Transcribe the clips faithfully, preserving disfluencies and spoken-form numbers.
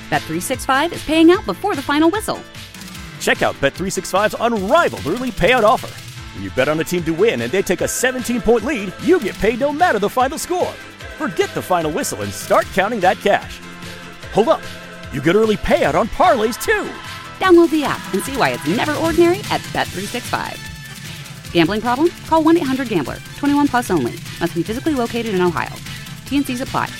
Bet three sixty-five is paying out before the final whistle. Check out Bet three sixty-five's unrivaled early payout offer. When you bet on a team to win and they take a seventeen-point lead, you get paid no matter the final score. Forget the final whistle and start counting that cash. Hold up. You get early payout on parlays, too. Download the app and see why it's never ordinary at Bet three sixty-five. Gambling problem? Call one eight hundred gambler. twenty-one plus only. Must be physically located in Ohio. T N Cs apply.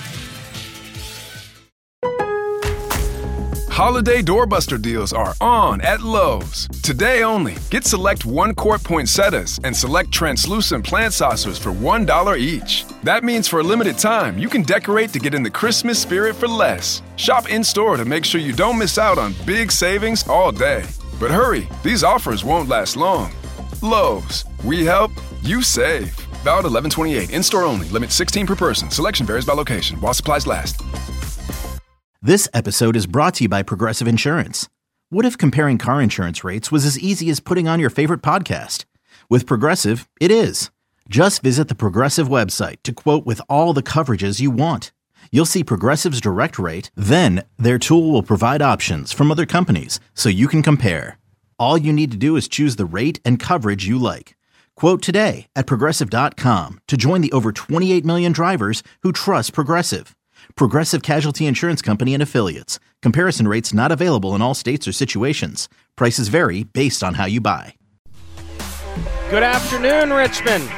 Holiday doorbuster deals are on at Lowe's. Today only, get select one-quart poinsettias and select translucent plant saucers for one dollar each. That means for a limited time, you can decorate to get in the Christmas spirit for less. Shop in-store to make sure you don't miss out on big savings all day. But hurry, these offers won't last long. Lowe's, we help, you save. Valid eleven twenty-eight, in-store only, limit sixteen per person. Selection varies by location, while supplies last. This episode is brought to you by Progressive Insurance. What if comparing car insurance rates was as easy as putting on your favorite podcast? With Progressive, it is. Just visit the Progressive website to quote with all the coverages you want. You'll see Progressive's direct rate, then their tool will provide options from other companies so you can compare. All you need to do is choose the rate and coverage you like. Quote today at Progressive dot com to join the over twenty-eight million drivers who trust Progressive. Progressive Casualty Insurance Company and Affiliates. Comparison rates not available in all states or situations. Prices vary based on how you buy. Good afternoon, Richmond.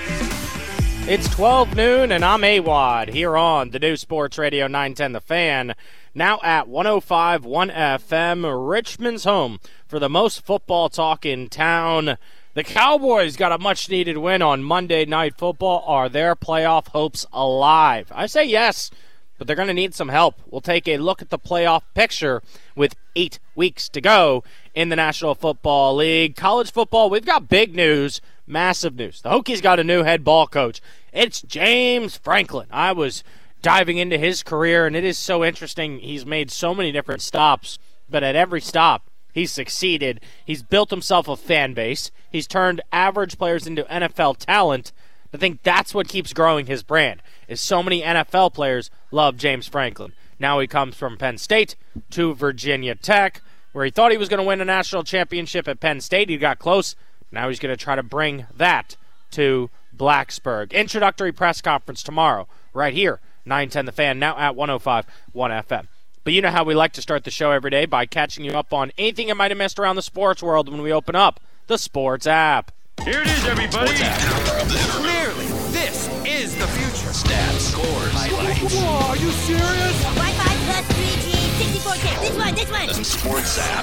It's twelve noon, and I'm A W O D here on the new Sports Radio nine ten The Fan. Now at one oh five point one F M, Richmond's home for the most football talk in town. The Cowboys got a much-needed win on Monday Night Football. Are their playoff hopes alive? I say yes, but they're going to need some help. We'll take a look at the playoff picture with eight weeks to go in the National Football League. College football, we've got big news, massive news. The Hokies got a new head ball coach. It's James Franklin. I was diving into his career, and it is so interesting. He's made so many different stops, but at every stop, he's succeeded. He's built himself a fan base. He's turned average players into N F L talent. I think that's what keeps growing his brand, is so many N F L players love James Franklin. Now he comes from Penn State to Virginia Tech, where he thought he was going to win a national championship at Penn State. He got close. Now he's going to try to bring that to Blacksburg. Introductory press conference tomorrow, right here, nine ten The Fan, now at one oh five point one F M. But you know how we like to start the show every day, by catching you up on anything you might have missed around the sports world when we open up the Sports app. Here it is, everybody. Clearly, this is the future. Stats, scores, highlights. Whoa, are you serious? Wi-Fi plus three G, sixty-four K. This one, this one. The Sports app.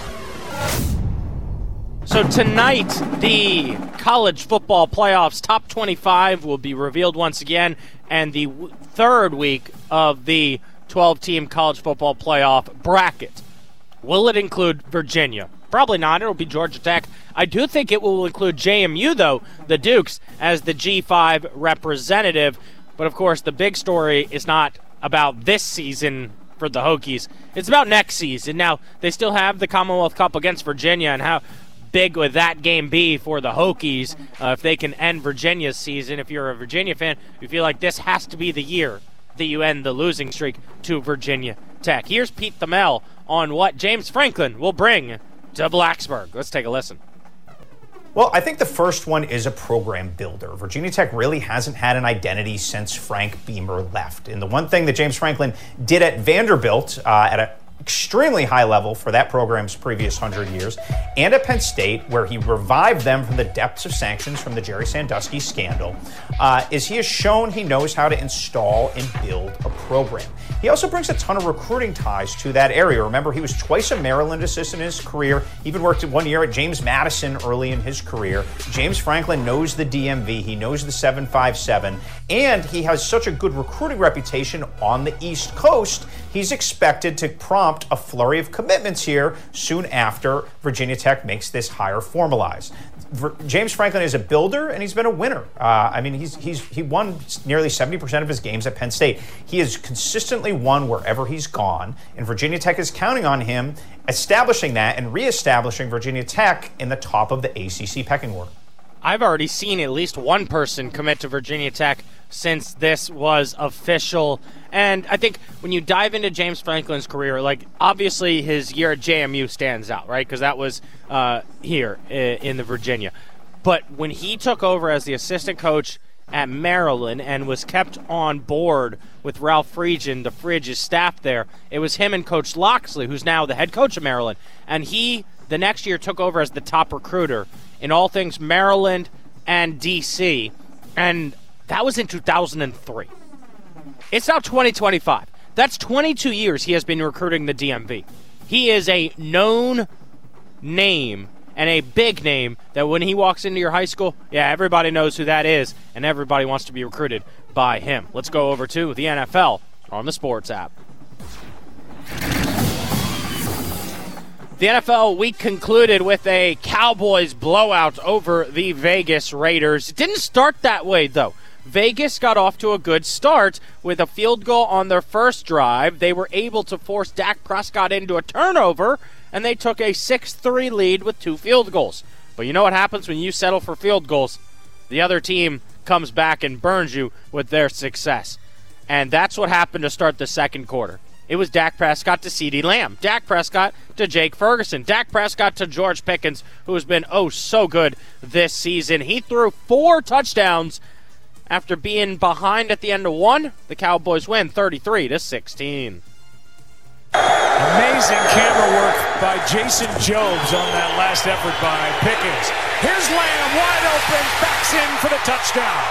So tonight, the college football playoffs top twenty-five will be revealed once again, and the w- third week of the twelve-team college football playoff bracket. Will it include Virginia? Probably not. It'll be Georgia Tech. I do think it will include J M U, though, the Dukes, as the G five representative. But, of course, the big story is not about this season for the Hokies. It's about next season. Now, they still have the Commonwealth Cup against Virginia, and how big would that game be for the Hokies uh, if they can end Virginia's season? If you're a Virginia fan, you feel like this has to be the year that you end the losing streak to Virginia Tech. Here's Pete Thamel on what James Franklin will bring to Blacksburg. Let's take a listen. Well, I think the first one is a program builder. Virginia Tech really hasn't had an identity since Frank Beamer left. And the one thing that James Franklin did at Vanderbilt uh, at an extremely high level for that program's previous hundred years, and at Penn State, where he revived them from the depths of sanctions from the Jerry Sandusky scandal, uh, is he has shown he knows how to install and build a program. He also brings a ton of recruiting ties to that area. Remember, he was twice a Maryland assistant in his career. He even worked one year at James Madison early in his career. James Franklin knows the D M V. He knows the seven five seven. And he has such a good recruiting reputation on the East Coast, he's expected to prompt a flurry of commitments here soon after Virginia Tech makes this hire formalized. James Franklin is a builder, and he's been a winner. Uh, I mean, he's he's he won nearly seventy percent of his games at Penn State. He has consistently won wherever he's gone, and Virginia Tech is counting on him establishing that and reestablishing Virginia Tech in the top of the A C C pecking order. I've already seen at least one person commit to Virginia Tech since this was official. And I think when you dive into James Franklin's career, like, obviously his year at J M U stands out, right? Because that was uh, here in the Virginia. But when he took over as the assistant coach at Maryland and was kept on board with Ralph Friedgen, the Fridge's staff there, it was him and Coach Loxley, who's now the head coach of Maryland. And he, the next year, took over as the top recruiter in all things Maryland and D C. And that was in two thousand three. It's now twenty twenty-five. That's twenty-two years he has been recruiting the D M V. He is a known name and a big name that when he walks into your high school, yeah, everybody knows who that is, and everybody wants to be recruited by him. Let's go over to the N F L on the Sports app. The N F L week concluded with a Cowboys blowout over the Vegas Raiders. It didn't start that way, though. Vegas got off to a good start with a field goal on their first drive. They were able to force Dak Prescott into a turnover, and they took a six three lead with two field goals. But you know what happens when you settle for field goals? The other team comes back and burns you with their success. And that's what happened to start the second quarter. It was Dak Prescott to CeeDee Lamb, Dak Prescott to Jake Ferguson, Dak Prescott to George Pickens, who has been oh so good this season. He threw four touchdowns after being behind at the end of one. The Cowboys win thirty-three to sixteen. Amazing camera work by Jason Jobs on that last effort by Pickens. Here's Lamb, wide open, backs in for the touchdown.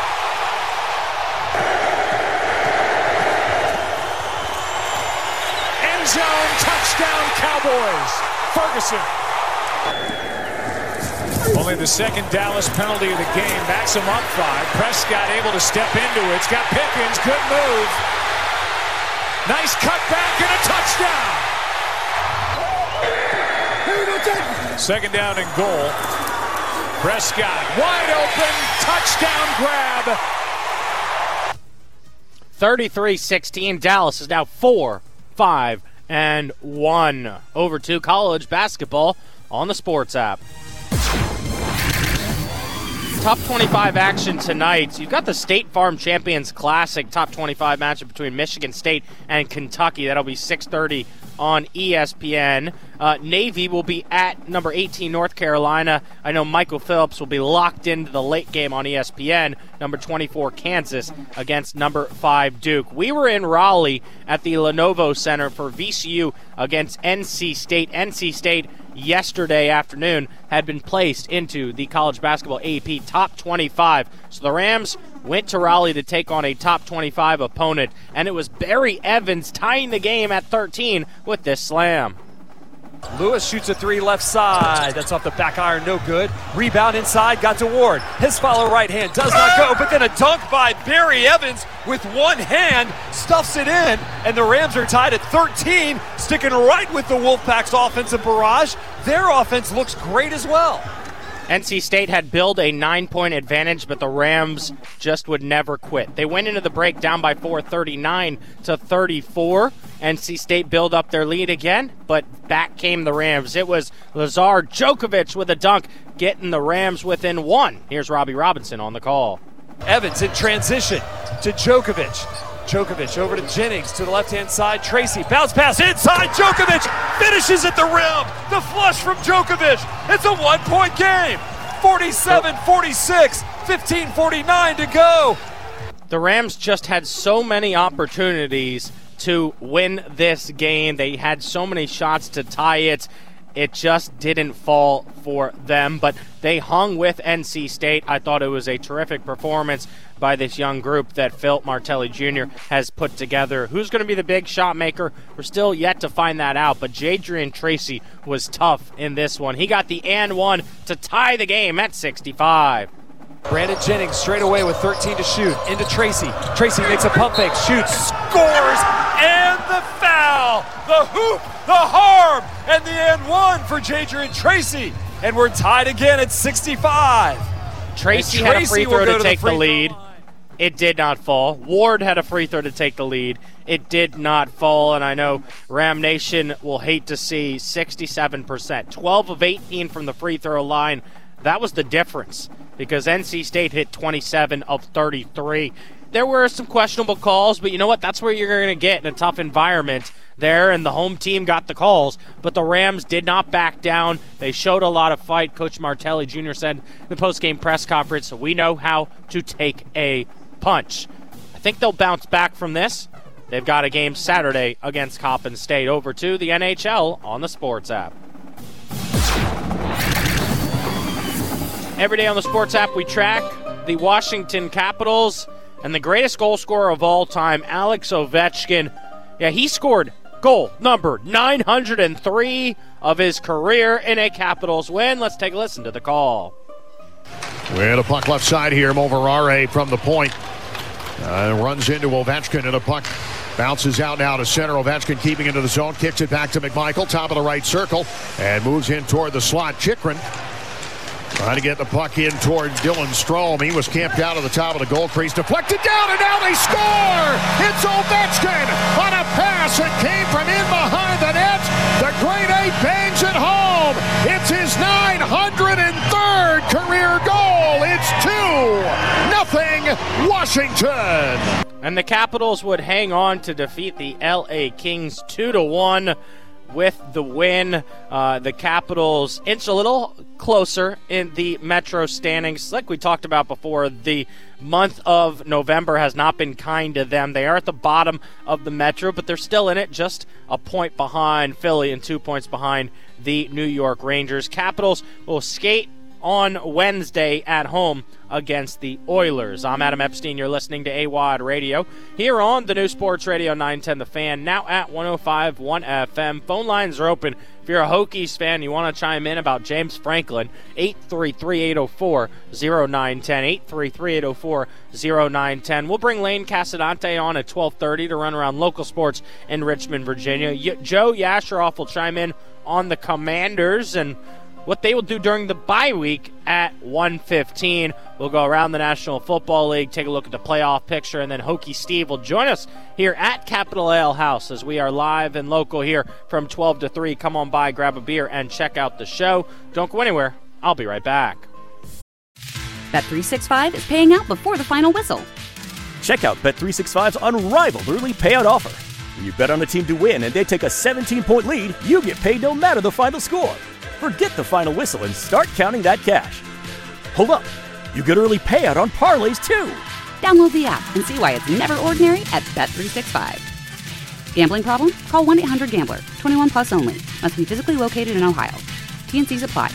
End zone, touchdown, Cowboys. Ferguson. Only the second Dallas penalty of the game. Backs him up five. Prescott able to step into it. It's got Pickens. Good move. Nice cutback and a touchdown. Second down and goal. Prescott wide open. Touchdown grab. thirty-three sixteen. Dallas is now four, five, and one. Over to college basketball on the Sports app. Top twenty-five action tonight. You've got the State Farm Champions Classic top twenty-five matchup between Michigan State and Kentucky. That'll be six thirty on E S P N. Uh, Navy will be at number eighteen North Carolina. I know Michael Phillips will be locked into the late game on E S P N. Number twenty-four Kansas against number five Duke. We were in Raleigh at the Lenovo Center for V C U against N C State. N C State yesterday afternoon had been placed into the college basketball A P top twenty-five. So the Rams went to Raleigh to take on a top twenty-five opponent, and it was Barry Evans tying the game at thirteen with this slam. Lewis shoots a three left side. That's off the back iron, no good. Rebound inside, got to Ward. His follow right hand does not go, but then a dunk by Barry Evans with one hand stuffs it in, and the Rams are tied at thirteen, sticking right with the Wolfpack's offensive barrage. Their offense looks great as well. N C State had built a nine-point advantage, but the Rams just would never quit. They went into the break down by four, thirty-nine to thirty-four. N C State built up their lead again, but back came the Rams. It was Lazar Djokovic with a dunk, getting the Rams within one. Here's Robbie Robinson on the call. Evans in transition to Djokovic. Djokovic over to Jennings to the left-hand side. Tracy, bounce pass inside. Djokovic finishes at the rim. The flush from Djokovic. It's a one-point game. forty-seven forty-six, fifteen forty-nine to go. The Rams just had so many opportunities to win this game. They had so many shots to tie it. It just didn't fall for them, but they hung with N C State. I thought it was a terrific performance by this young group that Phil Martelli Junior has put together. Who's going to be the big shot maker? We're still yet to find that out, but Jadrian Tracy was tough in this one. He got the and one to tie the game at sixty-five. Brandon Jennings straight away with thirteen to shoot. Into Tracy. Tracy makes a pump fake, shoots, scores, and the foul. The hoop, the harm, and the and one for Jadrian Tracy. And we're tied again at sixty-five. Tracy, Tracy had a free throw to, to take the, the lead. Line. It did not fall. Ward had a free throw to take the lead. It did not fall, and I know Ram Nation will hate to see sixty-seven percent. twelve of eighteen from the free throw line. That was the difference. because N C State hit twenty-seven of thirty-three. There were some questionable calls, but you know what? That's where you're going to get in a tough environment there, and the home team got the calls. But the Rams did not back down. They showed a lot of fight. Coach Martelli Junior said in the post-game press conference, we know how to take a punch. I think they'll bounce back from this. They've got a game Saturday against Coppin State. Over to the N H L on the Sports app. Every day on the Sports app, we track the Washington Capitals and the greatest goal scorer of all time, Alex Ovechkin. Yeah, he scored goal number nine hundred three of his career in a Capitals win. Let's take a listen to the call. With a puck left side here, Moverare from the point. Uh, runs into Ovechkin, and a puck bounces out now to center. Ovechkin keeping into the zone, kicks it back to McMichael, top of the right circle, and moves in toward the slot. Chychrun trying to get the puck in toward Dylan Strome. He was camped out at the top of the goal crease, deflected down, and now they score! It's Ovechkin on a pass that came from in behind the net. The Grade A bangs it home. It's his nine hundred third career goal. It's two nothing Washington. And the Capitals would hang on to defeat the L A Kings two to one. With the win, uh, the Capitals inch a little closer in the Metro standings. Like we talked about before, the month of November has not been kind to them. They are at the bottom of the Metro, but they're still in it, just a point behind Philly and two points behind the New York Rangers. Capitals will skate on Wednesday at home against the Oilers. I'm Adam Epstein. You're listening to A W O D Radio here on the new Sports Radio nine ten The Fan, now at one oh five point one F M. Phone lines are open. If you're a Hokies fan and you want to chime in about James Franklin, eight three three, eight oh four, oh nine one oh, eight three three, eight oh four, oh nine one oh. We'll bring Lane Casadante on at twelve thirty to run around local sports in Richmond, Virginia. Y- Joe Yasheroff will chime in on the Commanders and what they will do during the bye week at one fifteen. We'll go around the National Football League, take a look at the playoff picture, and then Hokie Steve will join us here at Capital Ale House as we are live and local here from twelve to three. Come on by, grab a beer, and check out the show. Don't go anywhere. I'll be right back. Bet three sixty-five is paying out before the final whistle. Check out Bet three sixty-five's unrivaled early payout offer. When you bet on a team to win and they take a seventeen-point lead, you get paid no matter the final score. Forget the final whistle and start counting that cash. Hold up. You get early payout on parlays, too. Download the app and see why it's never ordinary at Bet three sixty-five. Gambling problem? Call one eight hundred gambler. twenty-one plus only. Must be physically located in Ohio. T N Cs apply.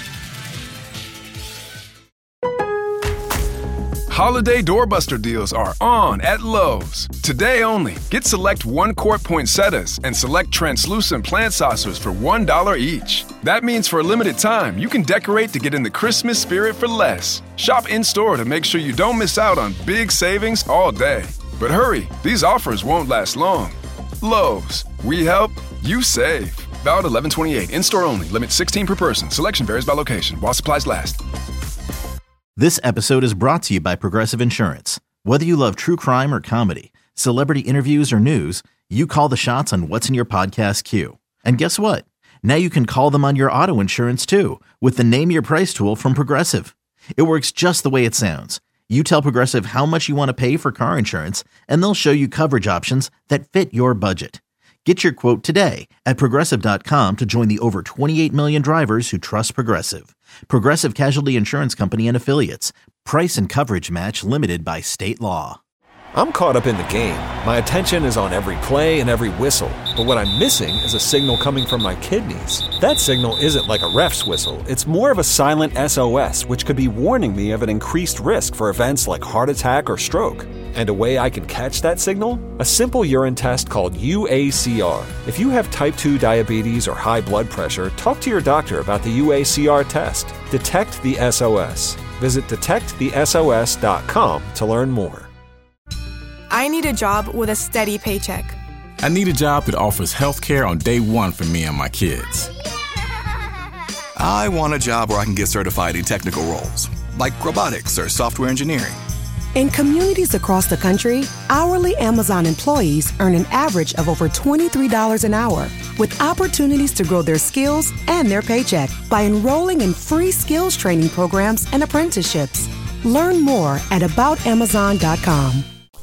Holiday doorbuster deals are on at Lowe's. Today only, get select one-quart poinsettias and select translucent plant saucers for one dollar each. That means for a limited time, you can decorate to get in the Christmas spirit for less. Shop in-store to make sure you don't miss out on big savings all day. But hurry, these offers won't last long. Lowe's, we help, you save. Valid eleven twenty-eight, in-store only, limit sixteen per person. Selection varies by location, while supplies last. This episode is brought to you by Progressive Insurance. Whether you love true crime or comedy, celebrity interviews or news, you call the shots on what's in your podcast queue. And guess what? Now you can call them on your auto insurance too with the Name Your Price tool from Progressive. It works just the way it sounds. You tell Progressive how much you want to pay for car insurance, and they'll show you coverage options that fit your budget. Get your quote today at Progressive dot com to join the over twenty-eight million drivers who trust Progressive. Progressive Casualty Insurance Company and Affiliates. Price and coverage match limited by state law. I'm caught up in the game. My attention is on every play and every whistle. But what I'm missing is a signal coming from my kidneys. That signal isn't like a ref's whistle. It's more of a silent S O S, which could be warning me of an increased risk for events like heart attack or stroke. And a way I can catch that signal? A simple urine test called U A C R. If you have type two diabetes or high blood pressure, talk to your doctor about the U A C R test. Detect the S O S. Visit detect the S O S dot com to learn more. I need a job with a steady paycheck. I need a job that offers health care on day one for me and my kids. I want a job where I can get certified in technical roles, like robotics or software engineering. In communities across the country, hourly Amazon employees earn an average of over twenty-three dollars an hour, with opportunities to grow their skills and their paycheck by enrolling in free skills training programs and apprenticeships. Learn more at about amazon dot com.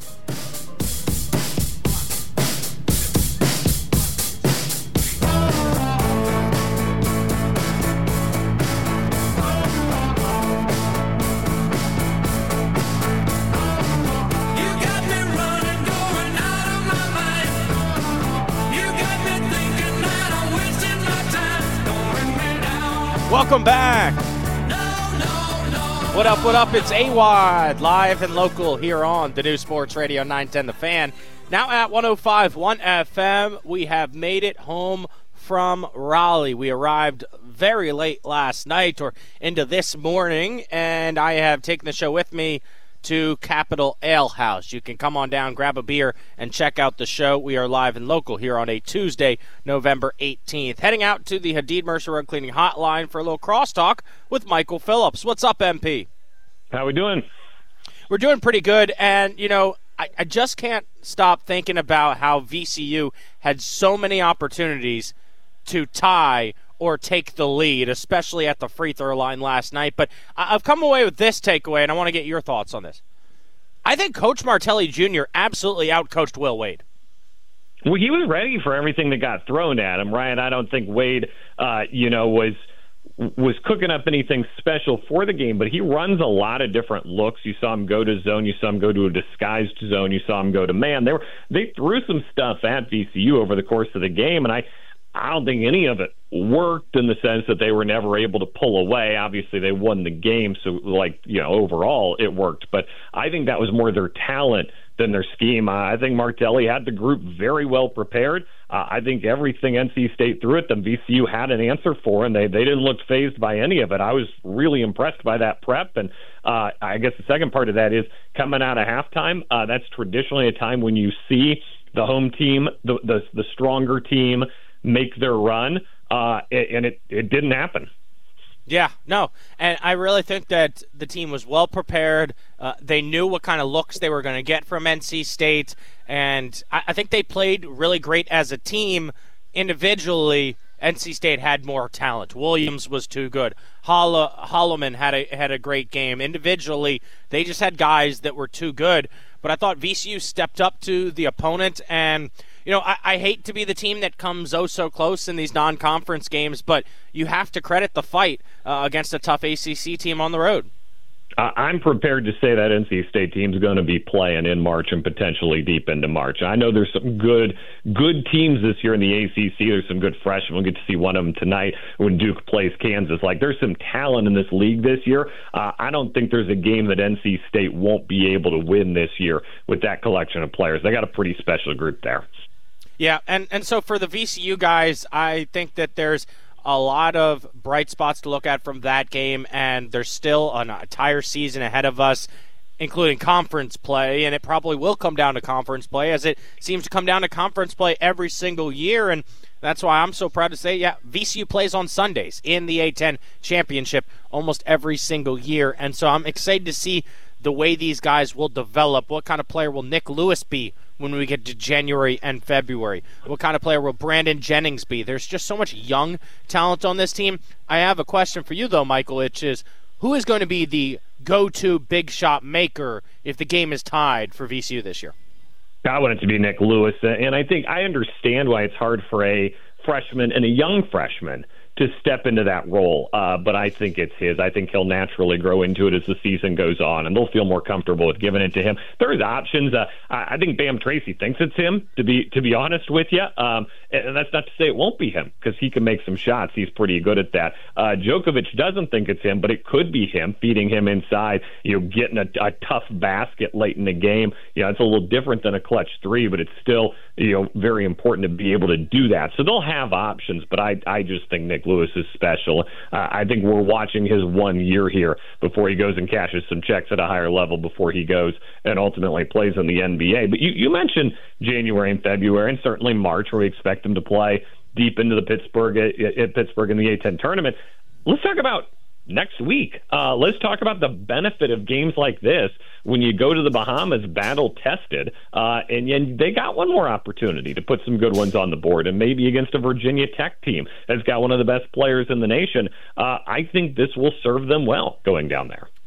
Welcome back. What up, what up? It's A W O D, live and local here on the new Sports Radio nine ten The Fan. Now at one oh five point one F M, we have made it home from Raleigh. We arrived very late last night or into this morning, and I have taken the show with me to Capital Ale House. You can come on down, grab a beer, and check out the show. We are live and local here on a Tuesday, November eighteenth. Heading out to the Hadid Mercer Rug Cleaning Hotline for a little crosstalk with Michael Phillips. What's up, M P? How we doing? We're doing pretty good, and, you know, I, I just can't stop thinking about how V C U had so many opportunities to tie or take the lead, especially at the free throw line last night. But I've come away with this takeaway, and I want to get your thoughts on this. I think Coach Martelli Junior absolutely outcoached Will Wade. Well, he was ready for everything that got thrown at him, right? I don't think Wade, uh, you know, was was cooking up anything special for the game, but he runs a lot of different looks. You saw him go to zone. You saw him go to a disguised zone. You saw him go to man. They were they threw some stuff at V C U over the course of the game, and I I don't think any of it worked in the sense that they were never able to pull away. Obviously, they won the game, so, like, you know, overall it worked. But I think that was more their talent than their scheme. Uh, I think Martelli had the group very well prepared. Uh, I think everything N C State threw at them, V C U had an answer for, and they, they didn't look fazed by any of it. I was really impressed by that prep. And uh, I guess the second part of that is coming out of halftime. Uh, that's traditionally a time when you see the home team, the the, the stronger team, make their run, uh, and it, it didn't happen. Yeah, no, and I really think that the team was well prepared. Uh, they knew what kind of looks they were going to get from N C State, and I, I think they played really great as a team. Individually, N C State had more talent. Williams was too good. Holl- Holloman had a had a great game. Individually, they just had guys that were too good. But I thought V C U stepped up to the opponent, and you know, I, I hate to be the team that comes oh so close in these non-conference games, but you have to credit the fight uh, against a tough A C C team on the road. Uh, I'm prepared to say that N C State team's going to be playing in March and potentially deep into March. I know there's some good good teams this year in the A C C. There's some good freshmen. We'll get to see one of them tonight when Duke plays Kansas. Like, there's some talent in this league this year. Uh, I don't think there's a game that N C State won't be able to win this year with that collection of players. They got a pretty special group there. Yeah, and, and so for the V C U guys, I think that there's a lot of bright spots to look at from that game, and there's still an entire season ahead of us, including conference play, and it probably will come down to conference play, as it seems to come down to conference play every single year, and that's why I'm so proud to say, yeah, V C U plays on Sundays in the A ten championship almost every single year, and so I'm excited to see the way these guys will develop. What kind of player will Nick Lewis be when we get to January and February? What kind of player will Brandon Jennings be? There's just so much young talent on this team. I have a question for you, though, Michael, which is, who is going to be the go-to big shot maker if the game is tied for V C U this year? I want it to be Nick Lewis, and I think I understand why it's hard for a freshman and a young freshman to step into that role, uh, but I think it's his. I think he'll naturally grow into it as the season goes on, and they'll feel more comfortable with giving it to him. There's options. Uh, I think Bam Tracy thinks it's him, to be to be honest with you, um, and that's not to say it won't be him, because he can make some shots. He's pretty good at that. Uh, Djokovic doesn't think it's him, but it could be him, feeding him inside, you know, getting a, a tough basket late in the game. You know, it's a little different than a clutch three, but it's still, you know, very important to be able to do that. So they'll have options, but I, I just think Nick Lewis is special. Uh, I think we're watching his one year here before he goes and cashes some checks at a higher level before he goes and ultimately plays in the N B A. But you, you mentioned January and February, and certainly March, where we expect him to play deep into the Pittsburgh at, at Pittsburgh in the A ten tournament. Let's talk about next week. Uh, let's talk about the benefit of games like this when you go to the Bahamas battle-tested, uh, and, and they got one more opportunity to put some good ones on the board, and maybe against a Virginia Tech team that's got one of the best players in the nation. Uh, I think this will serve them well going down there.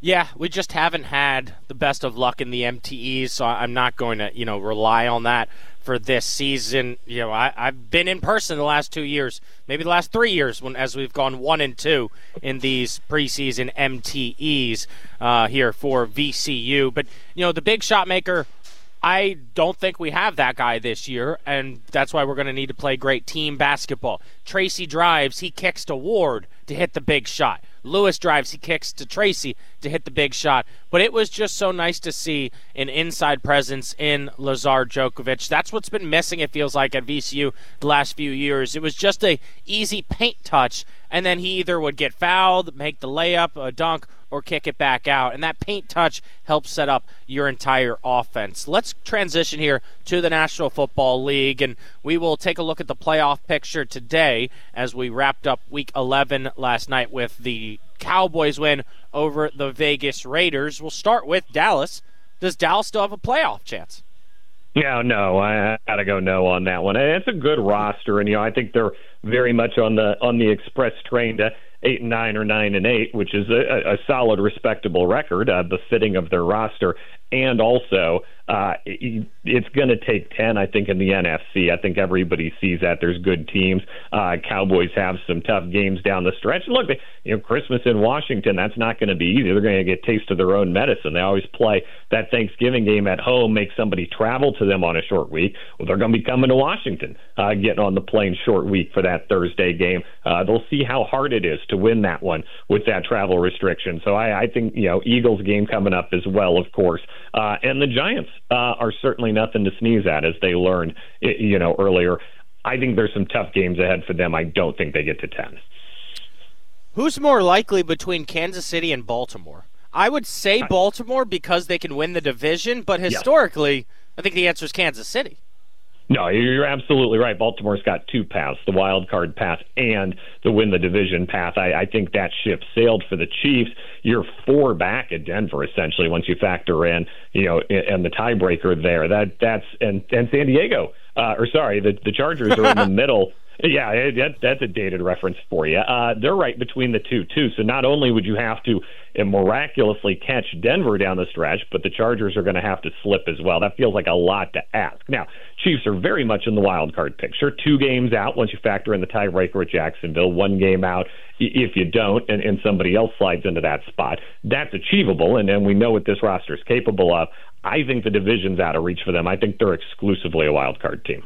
Yeah, we just haven't had the best of luck in the M T Es, so I'm not going to, you know, rely on that for this season. You know, I, I've been in person the last two years, maybe the last three years, when as we've gone one and two in these preseason M T Es uh, here for V C U. But, you know, the big shot maker, I don't think we have that guy this year, and that's why we're going to need to play great team basketball. Tracy drives, he kicks to Ward to hit the big shot. Lewis drives, he kicks to Tracy to hit the big shot. But it was just so nice to see an inside presence in Lazar Djokovic. That's what's been missing, it feels like, at V C U the last few years. It was just a easy paint touch, and then he either would get fouled, make the layup, a dunk, or kick it back out. And that paint touch helps set up your entire offense. Let's transition here to the National Football League, and we will take a look at the playoff picture today as we wrapped up Week eleven last night with the Cowboys win over the Vegas Raiders. We'll start with Dallas. Does Dallas still have a playoff chance? Yeah, no, I gotta go no on that one. It's a good roster, and you know I think they're very much on the on the express train to eight and nine or nine and eight, which is a, a solid, respectable record, uh, befitting of their roster. And also, uh, it, it's going to take ten, I think, in the N F C. I think everybody sees that. There's good teams. Uh, Cowboys have some tough games down the stretch. Look, you know, Christmas in Washington, that's not going to be easy. They're going to get a taste of their own medicine. They always play that Thanksgiving game at home, make somebody travel to them on a short week. Well, they're going to be coming to Washington, uh, getting on the plane short week for that Thursday game. Uh, they'll see how hard it is to win that one with that travel restriction. So I, I think, you know, Eagles game coming up as well, of course. Uh, and the Giants uh, are certainly nothing to sneeze at, as they learned, you know, earlier. I think there's some tough games ahead for them. I don't think they get to ten. Who's more likely between Kansas City and Baltimore? I would say Baltimore because they can win the division, but historically, yeah. I think the answer is Kansas City. No, you're absolutely right. Baltimore's got two paths, the wild card path and the win the division path. I, I think that ship sailed for the Chiefs. You're four back at Denver, essentially, once you factor in, you know, and the tiebreaker there. That that's and, and San Diego, uh, or sorry, the, the Chargers are in the middle. Yeah, that, that's a dated reference for you. Uh, they're right between the two, too. So not only would you have to uh, miraculously catch Denver down the stretch, but the Chargers are going to have to slip as well. That feels like a lot to ask. Now, Chiefs are very much in the wild card picture. Two games out once you factor in the tiebreaker at Jacksonville. One game out if you don't, and, and somebody else slides into that spot. That's achievable, and, and we know what this roster is capable of. I think the division's out of reach for them. I think they're exclusively a wild card team.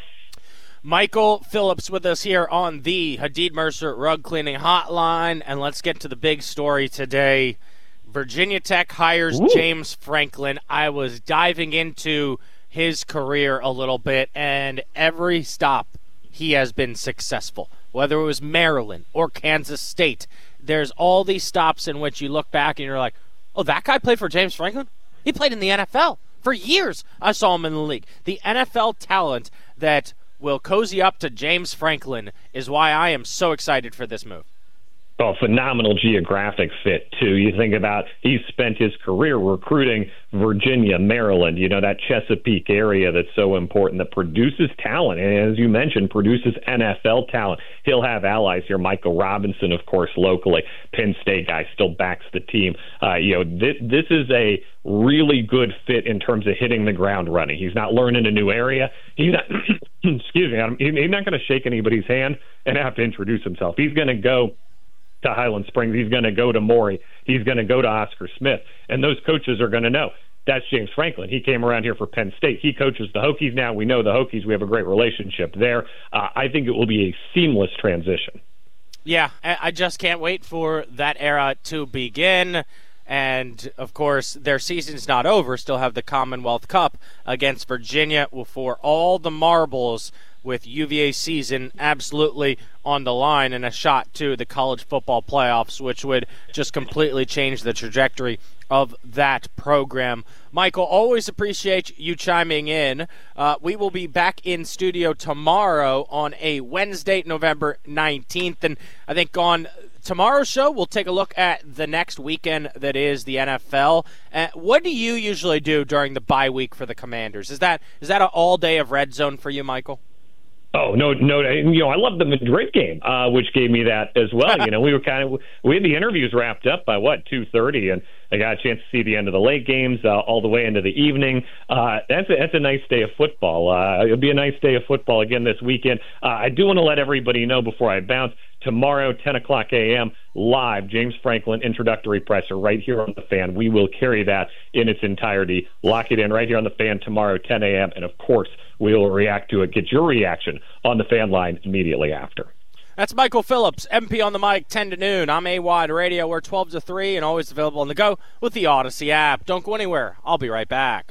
Michael Phillips with us here on the Hadid Mercer Rug Cleaning Hotline, and let's get to the big story today. Virginia Tech hires Ooh. James Franklin. I was diving into his career a little bit, and every stop he has been successful, whether it was Maryland or Kansas State. There's all these stops in which you look back and you're like, oh, that guy played for James Franklin? He played in the N F L. For years, I saw him in the league. The N F L talent that will cozy up to James Franklin is why I am so excited for this move. Oh, phenomenal geographic fit, too. You think about he spent his career recruiting Virginia, Maryland, you know, that Chesapeake area that's so important, that produces talent. And as you mentioned, produces N F L talent. He'll have allies here. Michael Robinson, of course, locally. Penn State guy still backs the team. Uh, you know, this, this is a really good fit in terms of hitting the ground running. He's not learning a new area. He's not, excuse me, Adam, he's not going to shake anybody's hand and have to introduce himself. He's going to go to Highland Springs. He's going to go to Maury. He's going to go to Oscar Smith. And those coaches are going to know, that's James Franklin. He came around here for Penn State. He coaches the Hokies now. We know the Hokies. We have a great relationship there. Uh, I think it will be a seamless transition. Yeah, I just can't wait for that era to begin. And, of course, their season's not over. Still have the Commonwealth Cup against Virginia for all the marbles, with U V A season absolutely on the line, and a shot to the college football playoffs, which would just completely change the trajectory of that program. Michael, always appreciate you chiming in. Uh, we will be back in studio tomorrow on a Wednesday, November nineteenth, and I think on tomorrow's show we'll take a look at the next weekend that is the N F L. Uh, what do you usually do during the bye week for the Commanders? Is that is that an all day of red zone for you, Michael? Oh, no, no. You know, I love the Madrid game, uh, which gave me that as well. You know, we were kind of, we had the interviews wrapped up by, what, two thirty, and I got a chance to see the end of the late games uh, all the way into the evening. Uh, that's, a, that's a nice day of football. Uh, it'll be a nice day of football again this weekend. Uh, I do want to let everybody know before I bounce, tomorrow, ten o'clock a.m., live, James Franklin introductory presser right here on The Fan. We will carry that in its entirety. Lock it in right here on The Fan tomorrow, ten a.m., and of course, we will react to it. Get your reaction on the Fan line immediately after. That's Michael Phillips, M P on the mic, ten to noon. I'm A W O D Radio. We're twelve to three and always available on the go with the Odyssey app. Don't go anywhere. I'll be right back.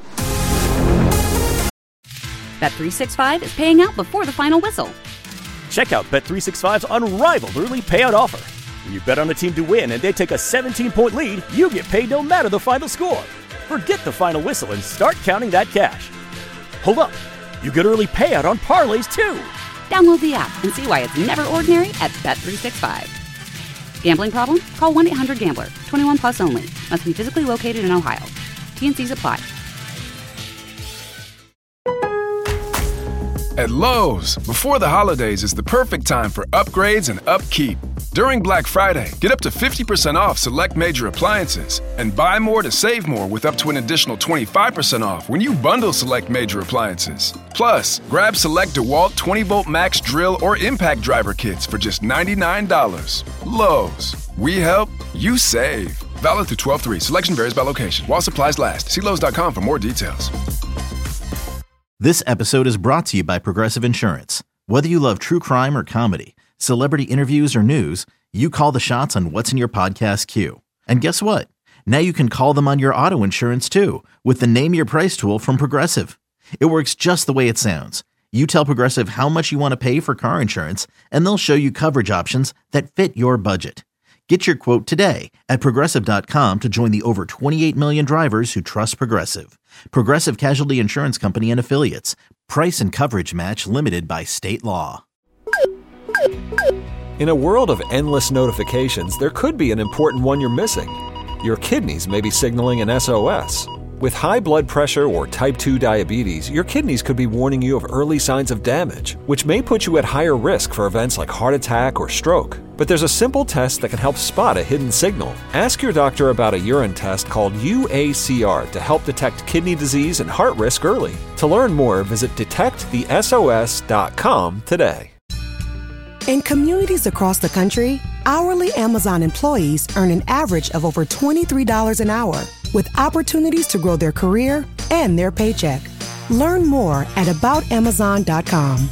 Bet three sixty-five is paying out before the final whistle. Check out Bet three sixty-five's unrivaled early payout offer. When you bet on a team to win and they take a seventeen-point lead, you get paid no matter the final score. Forget the final whistle and start counting that cash. Hold up. You get early payout on parlays, too. Download the app and see why it's never ordinary at Bet three sixty-five. Gambling problem? Call one eight hundred gambler. twenty-one plus only. Must be physically located in Ohio. T and C's apply. At Lowe's, before the holidays is the perfect time for upgrades and upkeep. During Black Friday, get up to fifty percent off select major appliances and buy more to save more with up to an additional twenty-five percent off when you bundle select major appliances. Plus, grab select DeWalt twenty volt max drill or impact driver kits for just ninety-nine dollars. Lowe's, we help, you save. Valid through twelve three. Selection varies by location. While supplies last. See Lowe's dot com for more details. This episode is brought to you by Progressive Insurance. Whether you love true crime or comedy, celebrity interviews or news, you call the shots on what's in your podcast queue. And guess what? Now you can call them on your auto insurance too with the Name Your Price tool from Progressive. It works just the way it sounds. You tell Progressive how much you want to pay for car insurance, and they'll show you coverage options that fit your budget. Get your quote today at Progressive dot com to join the over twenty-eight million drivers who trust Progressive. Progressive Casualty Insurance Company and Affiliates. Price and coverage match limited by state law. In a world of endless notifications, there could be an important one you're missing. Your kidneys may be signaling an S O S. With high blood pressure or type two diabetes, your kidneys could be warning you of early signs of damage, which may put you at higher risk for events like heart attack or stroke. But there's a simple test that can help spot a hidden signal. Ask your doctor about a urine test called U A C R to help detect kidney disease and heart risk early. To learn more, visit detect the S O S dot com today. In communities across the country, hourly Amazon employees earn an average of over twenty-three dollars an hour, with opportunities to grow their career and their paycheck. Learn more at about amazon dot com.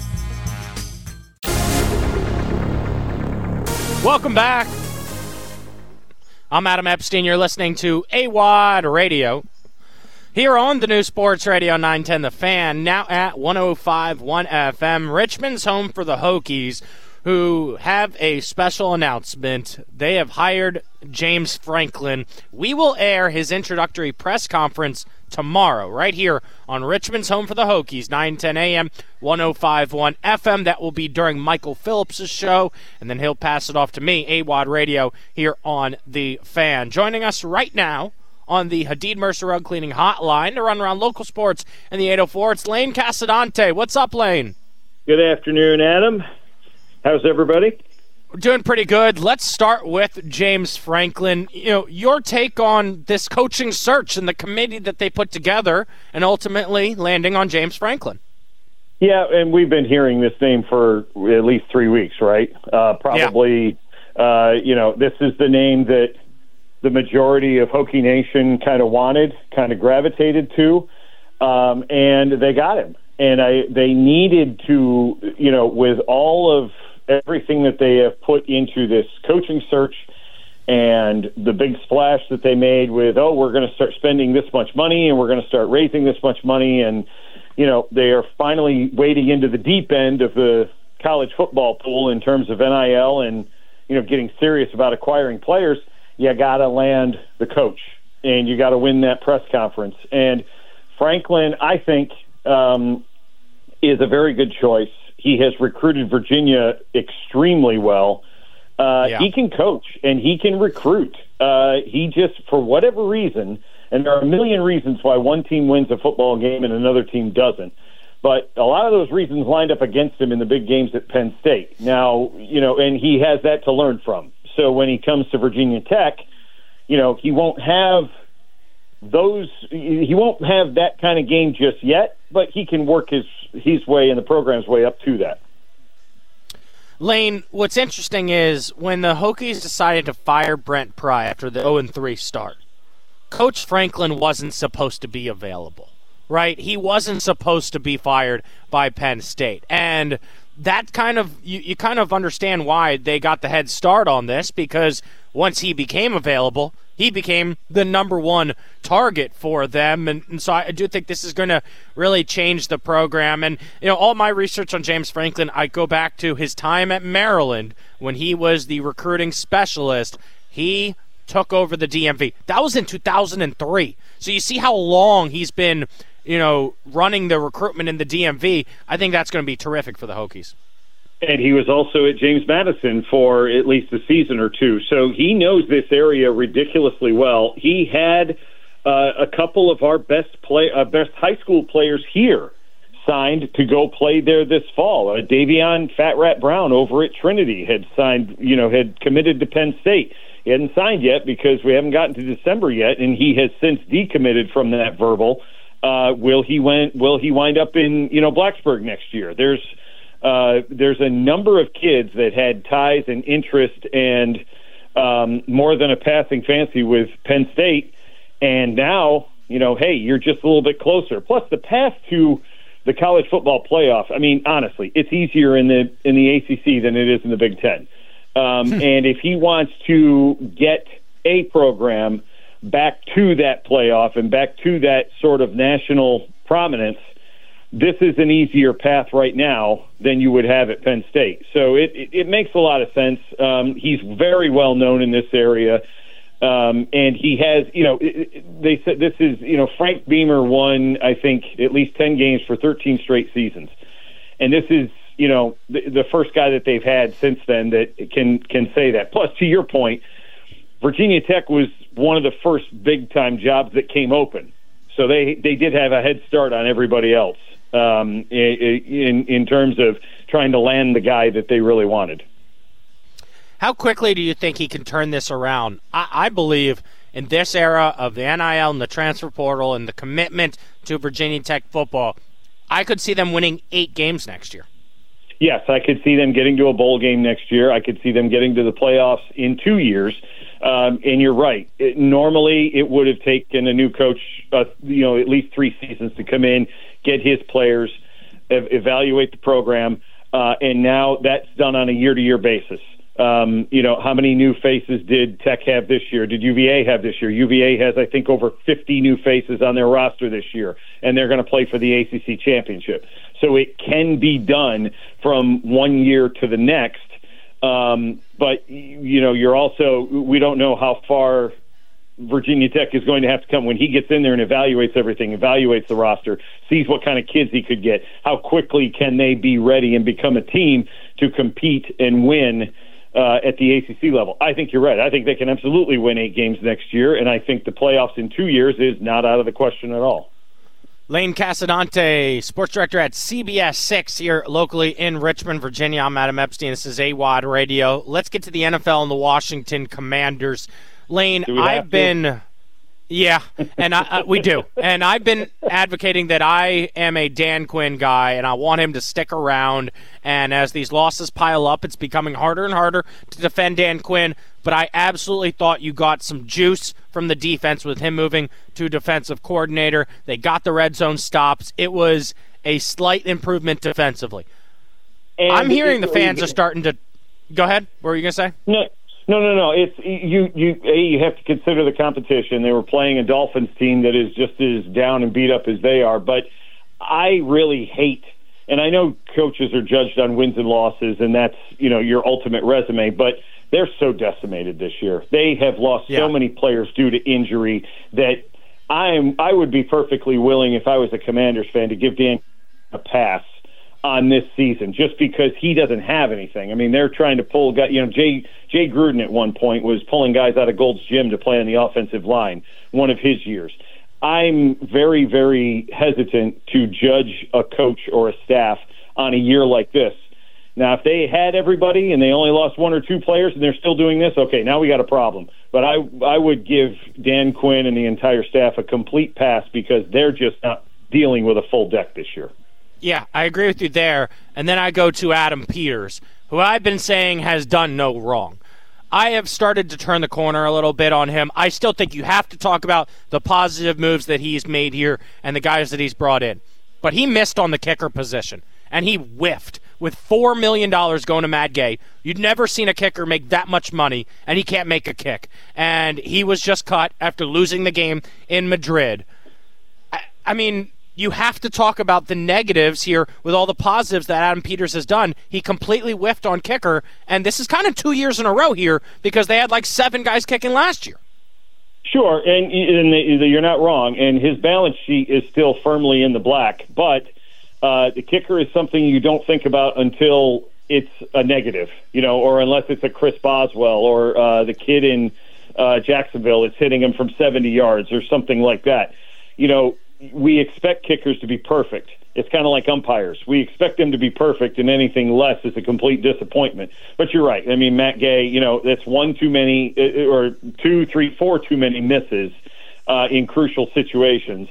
Welcome back. I'm Adam Epstein. You're listening to A W O D Radio. Here on the new Sports Radio nine ten The Fan, now at one oh five point one F M. Richmond's home for the Hokies, who have a special announcement. They have hired James Franklin. We will air his introductory press conference tomorrow, right here on Richmond's home for the Hokies, nine ten a.m., one oh five point one F M. That will be during Michael Phillips' show, and then he'll pass it off to me, A W O D Radio, here on The Fan. Joining us right now on the Hadid Mercer Rug Cleaning Hotline to run around local sports in the eight oh four, it's Lane Casadante. What's up, Lane? Good afternoon, Adam. How's everybody? We're doing pretty good. Let's start with James Franklin. You know, your take on this coaching search and the committee that they put together and ultimately landing on James Franklin. Yeah, and we've been hearing this name for at least three weeks, right? Uh, probably, yeah. uh, you know, this is the name that the majority of Hokie Nation kind of wanted, kind of gravitated to, um, and they got him. And I, they needed to, you know, with all of everything that they have put into this coaching search and the big splash that they made with, oh, we're going to start spending this much money and we're going to start raising this much money. And, you know, they are finally wading into the deep end of the college football pool in terms of N I L and, you know, getting serious about acquiring players. You got to land the coach and you got to win that press conference. And Franklin, I think, um, is a very good choice. He has recruited Virginia extremely well. Uh, yeah. He can coach and he can recruit. Uh, he just, for whatever reason, and there are a million reasons why one team wins a football game and another team doesn't, But a lot of those reasons lined up against him in the big games at Penn State. Now, you know, and he has that to learn from. So when he comes to Virginia Tech, you know, he won't have those, he won't have that kind of game just yet, but he can work his, his way and the program's way up to that. Lane, what's interesting is when the Hokies decided to fire Brent Pry after the oh and three start, Coach Franklin wasn't supposed to be available, right? He wasn't supposed to be fired by Penn State. And that kind of, you, you kind of understand why they got the head start on this, because once he became available, he became the number one target for them. And, and so I do think this is going to really change the program. And, you know, all my research on James Franklin, I go back to his time at Maryland when he was the recruiting specialist. He took over the D M V. That was in two thousand three. So you see how long he's been, you know, running the recruitment in the D M V. I think that's going to be terrific for the Hokies. And he was also at James Madison for at least a season or two. So he knows this area ridiculously well. He had uh, a couple of our best play, uh, best high school players here signed to go play there this fall. Uh, Davion Fat Rat Brown over at Trinity had signed, you know, had committed to Penn State. He hadn't signed yet because we haven't gotten to December yet, and he has since decommitted from that verbal. Uh, will he went, Will he wind up in, you know, Blacksburg next year? There's uh, there's a number of kids that had ties and interest and um, more than a passing fancy with Penn State, and now, you know, hey, you're just a little bit closer. Plus, the path to the college football playoff, I mean, honestly, it's easier in the in the A C C than it is in the Big Ten. Um, and if he wants to get a program back to that playoff and back to that sort of national prominence, this is an easier path right now than you would have at Penn State. So it, it, it makes a lot of sense. Um, he's very well known in this area. Um, and he has, you know, it, they said this is, you know, Frank Beamer won, I think, at least ten games for thirteen straight seasons. And this is, you know, the, the first guy that they've had since then that can can say that. Plus, to your point, Virginia Tech was one of the first big-time jobs that came open. So they they did have a head start on everybody else um, in, in terms of trying to land the guy that they really wanted. How quickly do you think he can turn this around? I, I believe in this era of the N I L and the transfer portal and the commitment to Virginia Tech football, I could see them winning eight games next year. Yes, I could see them getting to a bowl game next year. I could see them getting to the playoffs in two years. Um, and you're right. It, normally, it would have taken a new coach, uh, you know, at least three seasons to come in, get his players, ev- evaluate the program, uh, and now that's done on a year-to-year basis. Um, you know, how many new faces did Tech have this year? Did U V A have this year? U V A has, I think, over fifty new faces on their roster this year, and they're going to play for the A C C championship. So it can be done from one year to the next. Um, but, you know, you're also, we don't know how far Virginia Tech is going to have to come when he gets in there and evaluates everything, evaluates the roster, sees what kind of kids he could get. How quickly can they be ready and become a team to compete and win Uh, at the A C C level? I think you're right. I think they can absolutely win eight games next year, and I think the playoffs in two years is not out of the question at all. Lane Casadante, sports director at C B S six here locally in Richmond, Virginia. I'm Adam Epstein. This is A W O D Radio. Let's get to the N F L and the Washington Commanders. Lane, I've been... Yeah, and I, uh, we do. And I've been advocating that I am a Dan Quinn guy, and I want him to stick around. And as these losses pile up, it's becoming harder and harder to defend Dan Quinn. But I absolutely thought you got some juice from the defense with him moving to defensive coordinator. They got the red zone stops. It was a slight improvement defensively. And I'm hearing the fans are starting to – go ahead. What were you going to say? No. No, no, no. It's you. You. A, you have to consider the competition. They were playing a Dolphins team that is just as down and beat up as they are. But I really hate, and I know coaches are judged on wins and losses, and that's, you know, your ultimate resume. But they're so decimated this year. They have lost yeah. so many players due to injury that I'm. I would be perfectly willing, if I was a Commanders fan, to give Dan a pass on this season, just because he doesn't have anything. I mean, they're trying to pull guys. You know, Jay Jay Gruden at one point was pulling guys out of Gold's Gym to play on the offensive line, one of his years. I'm very, very hesitant to judge a coach or a staff on a year like this. Now, if they had everybody and they only lost one or two players and they're still doing this, okay, now we got a problem. But I, I would give Dan Quinn and the entire staff a complete pass because they're just not dealing with a full deck this year. Yeah, I agree with you there. And then I go to Adam Peters, who I've been saying has done no wrong. I have started to turn the corner a little bit on him. I still think you have to talk about the positive moves that he's made here and the guys that he's brought in. But he missed on the kicker position, and he whiffed. With four million dollars going to Matt Gay, you'd never seen a kicker make that much money, and he can't make a kick. And he was just cut after losing the game in Madrid. I, I mean, you have to talk about the negatives here with all the positives that Adam Peters has done. He completely whiffed on kicker, and this is kind of two years in a row here because they had like seven guys kicking last year. Sure, and, and you're not wrong, and his balance sheet is still firmly in the black, but Uh, the kicker is something you don't think about until it's a negative, you know, or unless it's a Chris Boswell or uh, the kid in uh, Jacksonville is hitting him from seventy yards or something like that. You know, we expect kickers to be perfect. It's kind of like umpires. We expect them to be perfect, and anything less is a complete disappointment. But you're right. I mean, Matt Gay, you know, that's one too many, or two, three, four too many misses uh, in crucial situations.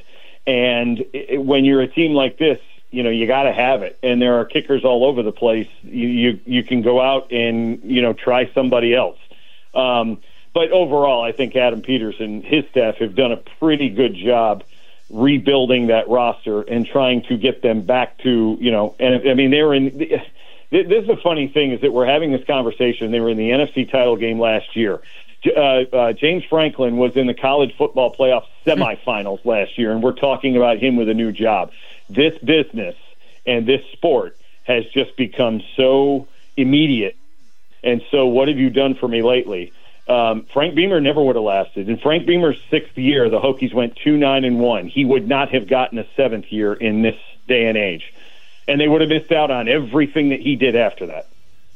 And when you're a team like this, you know, you got to have it. And there are kickers all over the place. You, you you can go out and, you know, try somebody else. Um, but overall, I think Adam Peters and his staff have done a pretty good job rebuilding that roster and trying to get them back to, you know, and I mean, they were in, this is the funny thing is that we're having this conversation. They were in the N F C title game last year. Uh, uh, James Franklin was in the college football playoff semifinals last year, and we're talking about him with a new job. This business and this sport has just become so immediate. And so what have you done for me lately? Um, Frank Beamer never would have lasted. In Frank Beamer's sixth year, the Hokies went two nine and one. He would not have gotten a seventh year in this day and age. And they would have missed out on everything that he did after that.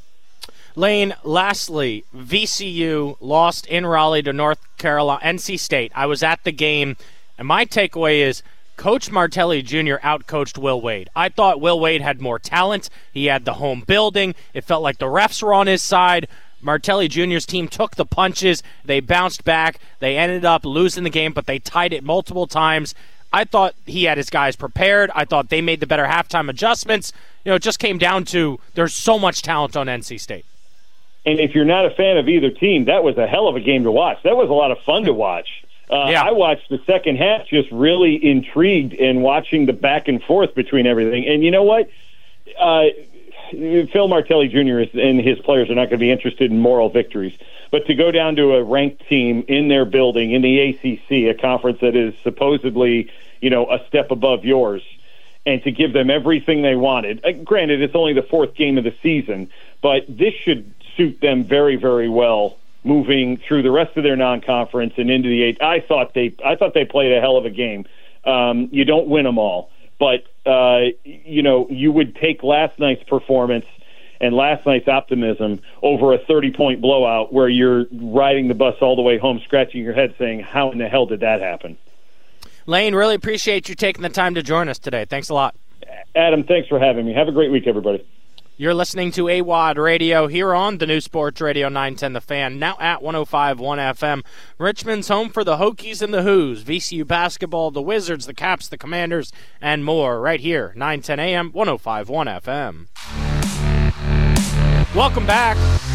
Lane, lastly, V C U lost in Raleigh to North Carolina, N C State. I was at the game, and my takeaway is Coach Martelli Junior outcoached Will Wade. I thought Will Wade had more talent. He had the home building. It felt like the refs were on his side. Martelli Junior's team took the punches. They bounced back. They ended up losing the game, but they tied it multiple times. I thought he had his guys prepared. I thought they made the better halftime adjustments. You know, it just came down to there's so much talent on N C State. And if you're not a fan of either team, that was a hell of a game to watch. That was a lot of fun to watch. Uh, yeah. I watched the second half just really intrigued in watching the back and forth between everything. And you know what? Uh, Phil Martelli Junior is, and his players are not going to be interested in moral victories. But to go down to a ranked team in their building, in the A C C, a conference that is supposedly, you know, a step above yours, and to give them everything they wanted. Uh, granted, it's only the fourth game of the season, but this should suit them very, very well moving through the rest of their non-conference and into the eight. I thought they, I thought they played a hell of a game. Um, you don't win them all, but uh, you know you would take last night's performance and last night's optimism over a thirty-point blowout where you're riding the bus all the way home, scratching your head, saying, "How in the hell did that happen?" Lane, really appreciate you taking the time to join us today. Thanks a lot, Adam. Thanks for having me. Have a great week, everybody. You're listening to A W O D Radio here on the new Sports Radio nine ten The Fan, now at one oh five point one F M. Richmond's home for the Hokies and the Who's, V C U basketball, the Wizards, the Caps, the Commanders, and more right here, nine ten A M, one oh five point one F M. Welcome back.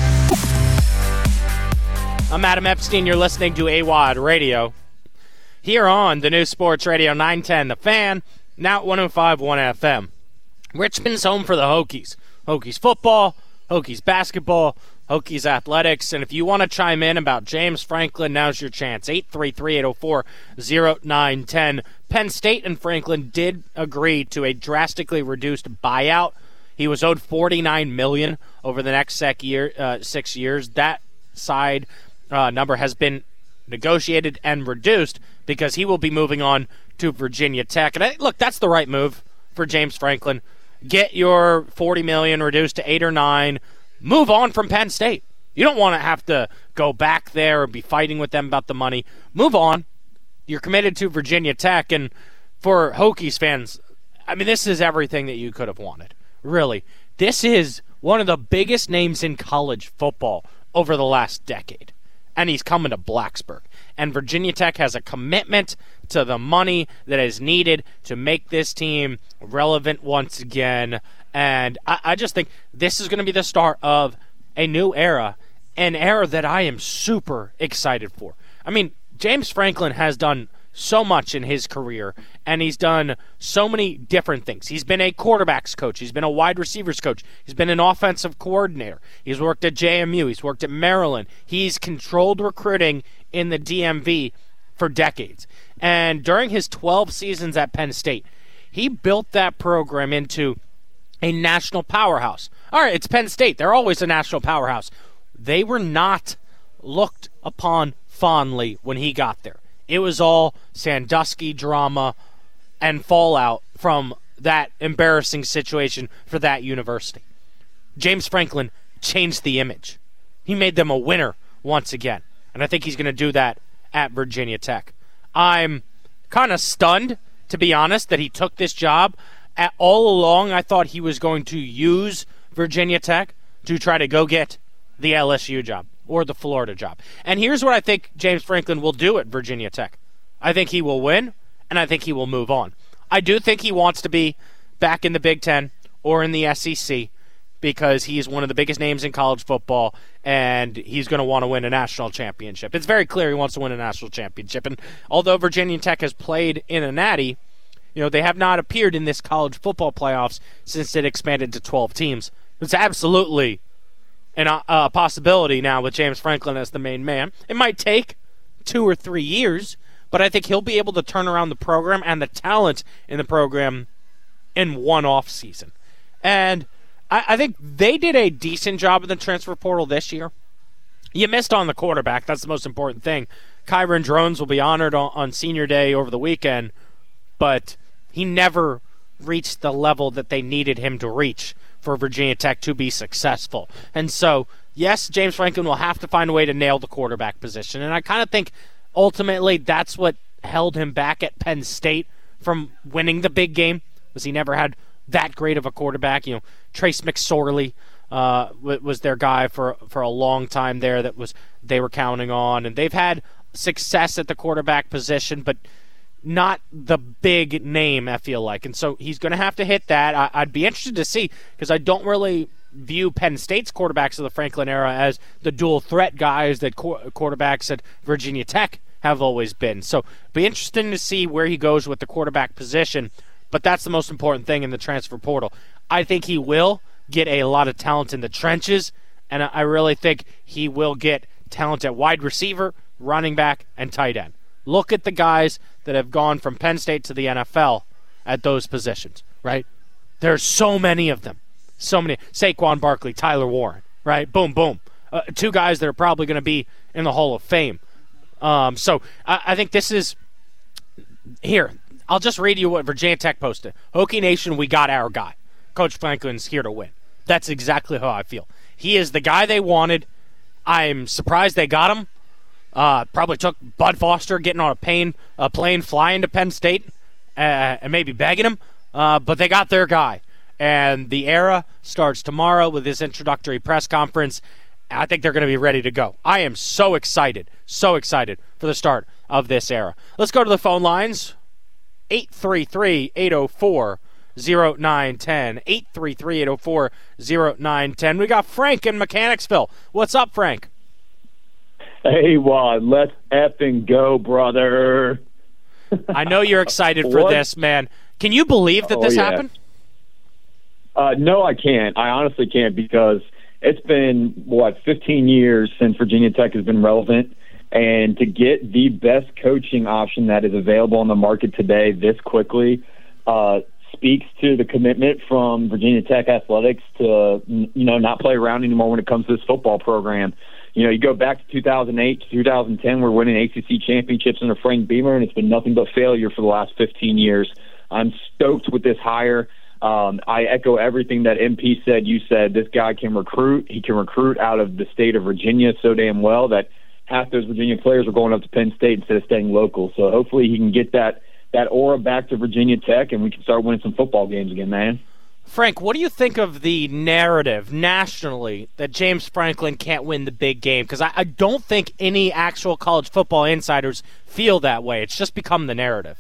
I'm Adam Epstein. You're listening to A W O D Radio here on the new Sports Radio nine ten The Fan, now at one oh five point one F M. Richmond's home for the Hokies. Hokies football, Hokies basketball, Hokies athletics. And if you want to chime in about James Franklin, now's your chance. eight three three, eight oh four, oh nine one oh. Penn State and Franklin did agree to a drastically reduced buyout. He was owed forty-nine million dollars over the next sec year, uh, six years. That side uh, number has been negotiated and reduced because he will be moving on to Virginia Tech. And I, look, that's the right move for James Franklin. Get your forty million dollars reduced to eight or nine. Move on from Penn State. You don't want to have to go back there or be fighting with them about the money. Move on. You're committed to Virginia Tech, and for Hokies fans, I mean, this is everything that you could have wanted. Really. This is one of the biggest names in college football over the last decade. And he's coming to Blacksburg. And Virginia Tech has a commitment to the money that is needed to make this team relevant once again. And I, I just think this is going to be the start of a new era, an era that I am super excited for. I mean, James Franklin has done so much in his career, and he's done so many different things. He's been a quarterbacks coach. He's been a wide receivers coach. He's been an offensive coordinator. He's worked at J M U. He's worked at Maryland. He's controlled recruiting in the D M V for decades. And during his twelve seasons at Penn State, he built that program into a national powerhouse. All right, it's Penn State. They're always a national powerhouse. They were not looked upon fondly when he got there. It was all Sandusky drama and fallout from that embarrassing situation for that university. James Franklin changed the image. He made them a winner once again. And I think he's going to do that at Virginia Tech. I'm kind of stunned, to be honest, that he took this job. At, all along, I thought he was going to use Virginia Tech to try to go get the L S U job or the Florida job. And here's what I think James Franklin will do at Virginia Tech. I think he will win, and I think he will move on. I do think he wants to be back in the Big Ten or in the S E C because he's one of the biggest names in college football, and he's going to want to win a national championship. It's very clear he wants to win a national championship. And although Virginia Tech has played in a natty, you know, they have not appeared in this college football playoffs since it expanded to twelve teams. It's absolutely And a, a possibility now with James Franklin as the main man. It might take two or three years, but I think he'll be able to turn around the program and the talent in the program in one off season. And I, I think they did a decent job in the transfer portal this year. You missed on the quarterback. That's the most important thing. Kyron Drones will be honored on, on senior day over the weekend, but he never reached the level that they needed him to reach for Virginia Tech to be successful. And so, yes, James Franklin will have to find a way to nail the quarterback position. And I kind of think ultimately that's what held him back at Penn State from winning the big game, was he never had that great of a quarterback. You know, Trace McSorley uh, was their guy for for a long time there that was they were counting on. And they've had success at the quarterback position, but not the big name, I feel like. And so he's going to have to hit that. I, I'd be interested to see, because I don't really view Penn State's quarterbacks of the Franklin era as the dual threat guys that qu- quarterbacks at Virginia Tech have always been. So it'd be interesting to see where he goes with the quarterback position, but that's the most important thing in the transfer portal. I think he will get a lot of talent in the trenches, and I really think he will get talent at wide receiver, running back, and tight end. Look at the guys that have gone from Penn State to the N F L at those positions, right? There's so many of them. So many. Saquon Barkley, Tyler Warren, right? Boom, boom. Uh, two guys that are probably going to be in the Hall of Fame. Um, so I, I think this is – here, I'll just read you what Virginia Tech posted. Hokie Nation, we got our guy. Coach Franklin's here to win. That's exactly how I feel. He is the guy they wanted. I'm surprised they got him. Uh, probably took Bud Foster getting on a plane, a plane flying to Penn State uh, and maybe begging him, uh, but they got their guy. And the era starts tomorrow with this introductory press conference. I think they're going to be ready to go. I am so excited, so excited for the start of this era. Let's go to the phone lines. eight three three, eight oh four, oh nine one oh. eight three three, eight oh four, oh nine one oh. We got Frank in Mechanicsville. What's up, Frank? Hey, Wad, let's effing go, brother. I know you're excited for this, man. Can you believe that oh, this yeah. happened? Uh, no, I can't. I honestly can't, because it's been, what, fifteen years since Virginia Tech has been relevant. And to get the best coaching option that is available on the market today this quickly uh, speaks to the commitment from Virginia Tech athletics to, you know, not play around anymore when it comes to this football program. You know, you go back to two thousand eight to two thousand ten, we're winning A C C championships under Frank Beamer, and it's been nothing but failure for the last fifteen years. I'm stoked with this hire. Um, I echo everything that M P said. You said this guy can recruit. He can recruit out of the state of Virginia so damn well that half those Virginia players were going up to Penn State instead of staying local. So hopefully he can get that, that aura back to Virginia Tech, and we can start winning some football games again, man. Frank, what do you think of the narrative nationally that James Franklin can't win the big game? Because I, I don't think any actual college football insiders feel that way. It's just become the narrative.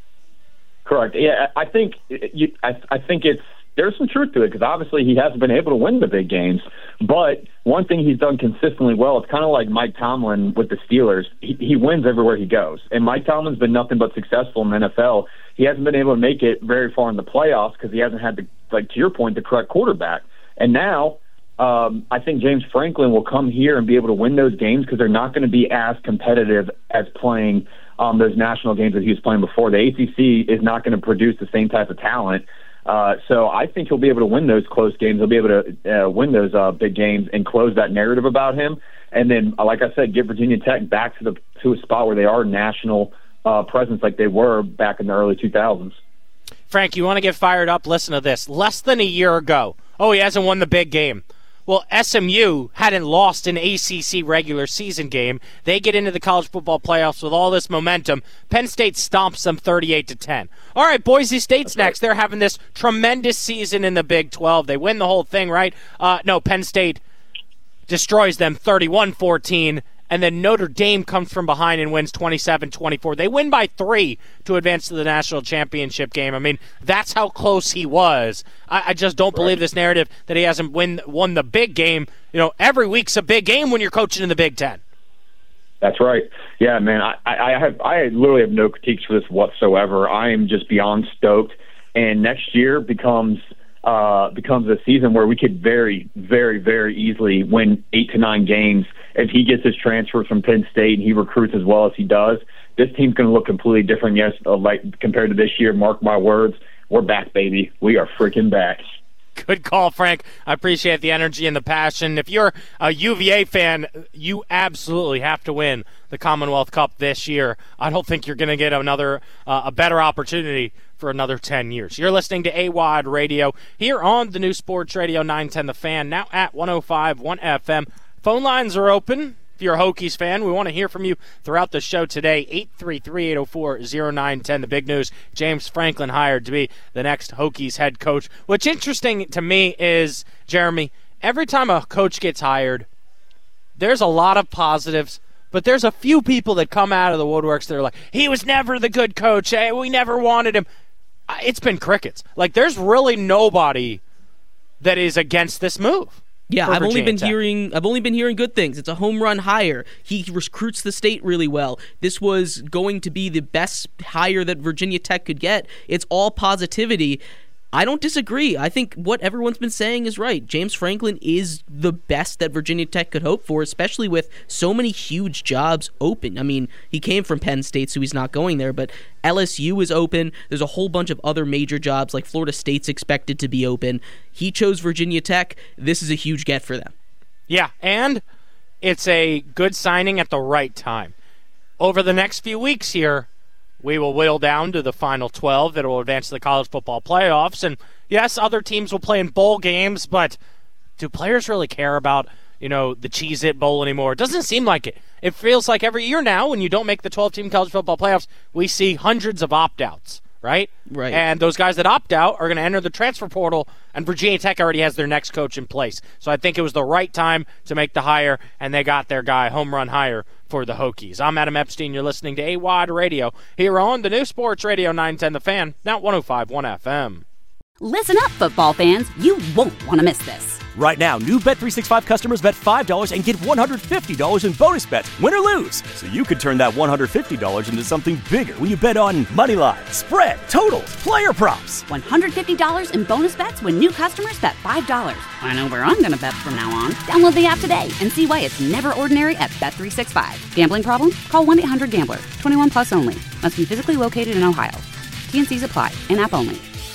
Correct. Yeah, I think you, I, I think it's there's some truth to it, because obviously he hasn't been able to win the big games. But one thing he's done consistently well, it's kind of like Mike Tomlin with the Steelers. He, he wins everywhere he goes. And Mike Tomlin's been nothing but successful in the N F L. He hasn't been able to make it very far in the playoffs because he hasn't had, the, like to your point, the correct quarterback. And now um, I think James Franklin will come here and be able to win those games because they're not going to be as competitive as playing um, those national games that he was playing before. The A C C is not going to produce the same type of talent. Uh, so I think he'll be able to win those close games. He'll be able to uh, win those uh, big games and close that narrative about him. And then, like I said, get Virginia Tech back to the to a spot where they are national uh, presence like they were back in the early two thousands. Frank, you want to get fired up? Listen to this. Less than a year ago, oh, he hasn't won the big game. Well, S M U hadn't lost an A C C regular season game. They get into the college football playoffs with all this momentum. Penn State stomps them thirty-eight to ten. All right, Boise State's next. They're having this tremendous season in the Big twelve. They win the whole thing, right? Uh, no, Penn State destroys them thirty-one fourteen. And then Notre Dame comes from behind and wins twenty-seven twenty-four. They win by three to advance to the national championship game. I mean, that's how close he was. I, I just don't believe this narrative that he hasn't win, won the big game. You know, every week's a big game when you're coaching in the Big Ten. That's right. Yeah, man, I, I have I literally have no critiques for this whatsoever. I am just beyond stoked. And next year becomes uh, becomes a season where we could very, very, very easily win eight to nine games. If he gets his transfer from Penn State and he recruits as well as he does, this team's going to look completely different. Yes, uh, like compared to this year. Mark my words, we're back, baby. We are freaking back. Good call, Frank. I appreciate the energy and the passion. If you're a U V A fan, you absolutely have to win the Commonwealth Cup this year. I don't think you're going to get another uh, a better opportunity for another ten years. You're listening to A W O D Radio here on the new Sports Radio nine ten The Fan, now at one oh five point one F M. Phone lines are open. If you're a Hokies fan, we want to hear from you throughout the show today. eight three three, eight oh four, oh nine one oh. The big news, James Franklin hired to be the next Hokies head coach. What's interesting to me is, Jeremy, every time a coach gets hired, there's a lot of positives, but there's a few people that come out of the woodworks that are like, he was never the good coach. Hey, we never wanted him. It's been crickets. Like, there's really nobody that is against this move. Yeah, I've only been Tech. hearing I've only been hearing good things. It's a home run hire. He recruits the state really well. This was going to be the best hire that Virginia Tech could get. It's all positivity. I don't disagree. I think what everyone's been saying is right. James Franklin is the best that Virginia Tech could hope for, especially with so many huge jobs open. I mean, he came from Penn State, so he's not going there, but L S U is open. There's a whole bunch of other major jobs, like Florida State's expected to be open. He chose Virginia Tech. This is a huge get for them. Yeah, and it's a good signing at the right time. Over the next few weeks here, we will whittle down to the final twelve that will advance to the college football playoffs. And yes, other teams will play in bowl games, but do players really care about, you know, the Cheez-It Bowl anymore? It doesn't seem like it. It feels like every year now, when you don't make the twelve-team college football playoffs, we see hundreds of opt-outs, right? Right. And those guys that opt out are going to enter the transfer portal, and Virginia Tech already has their next coach in place. So I think it was the right time to make the hire, and they got their guy, home run hire for the Hokies. I'm Adam Epstein. You're listening to A W O D Radio here on the new Sports Radio nine ten The Fan, now one oh five point one F M. Listen up, football fans. You won't want to miss this. Right now, new Bet three sixty-five customers bet five dollars and get one hundred fifty dollars in bonus bets, win or lose. So you could turn that one hundred fifty dollars into something bigger when you bet on money line, spread, totals, player props. one hundred fifty dollars in bonus bets when new customers bet five dollars. I know where I'm going to bet from now on. Download the app today and see why it's never ordinary at Bet three sixty-five. Gambling problem? Call one eight hundred gambler. twenty-one plus only. Must be physically located in Ohio. T N Cs apply. In-app only.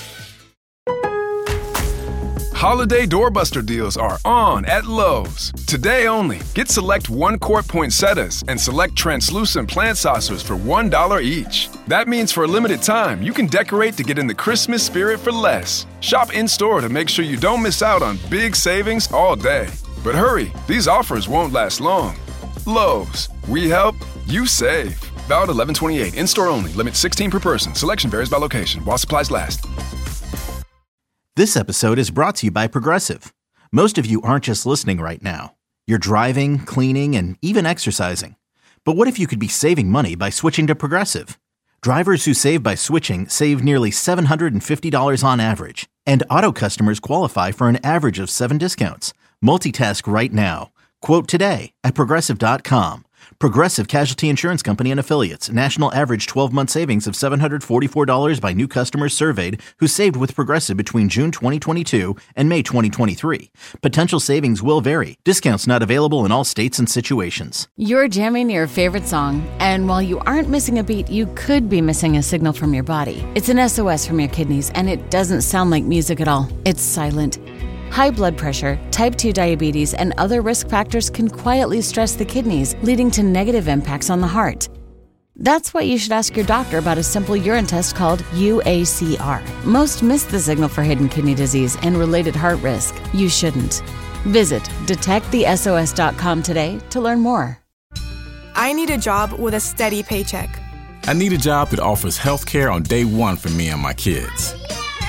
Holiday doorbuster deals are on at Lowe's. Today only, get select one-quart poinsettias and select translucent plant saucers for one dollar each. That means for a limited time, you can decorate to get in the Christmas spirit for less. Shop in-store to make sure you don't miss out on big savings all day. But hurry, these offers won't last long. Lowe's. We help, you save. Valid eleven twenty-eight. In-store only. Limit sixteen per person. Selection varies by location. While supplies last. This episode is brought to you by Progressive. Most of you aren't just listening right now. You're driving, cleaning, and even exercising. But what if you could be saving money by switching to Progressive? Drivers who save by switching save nearly seven hundred fifty dollars on average. And auto customers qualify for an average of seven discounts. Multitask right now. Quote today at Progressive dot com. Progressive Casualty Insurance Company and Affiliates. National average twelve-month savings of seven hundred forty-four dollars by new customers surveyed who saved with Progressive between June twenty twenty-two and May twenty twenty-three. Potential savings will vary. Discounts not available in all states and situations. You're jamming your favorite song, and while you aren't missing a beat, you could be missing a signal from your body. It's an S O S from your kidneys, and it doesn't sound like music at all. It's silent. High blood pressure, type two diabetes, and other risk factors can quietly stress the kidneys, leading to negative impacts on the heart. That's why you should ask your doctor about a simple urine test called U A C R. Most miss the signal for hidden kidney disease and related heart risk. You shouldn't. Visit detect the S O S dot com today to learn more. I need a job with a steady paycheck. I need a job that offers health care on day one for me and my kids.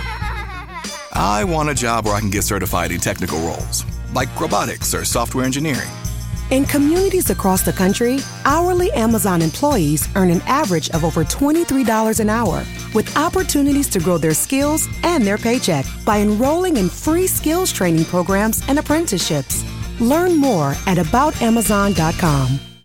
I want a job where I can get certified in technical roles, like robotics or software engineering. In communities across the country, hourly Amazon employees earn an average of over twenty-three dollars an hour, with opportunities to grow their skills and their paycheck by enrolling in free skills training programs and apprenticeships. Learn more at about amazon dot com.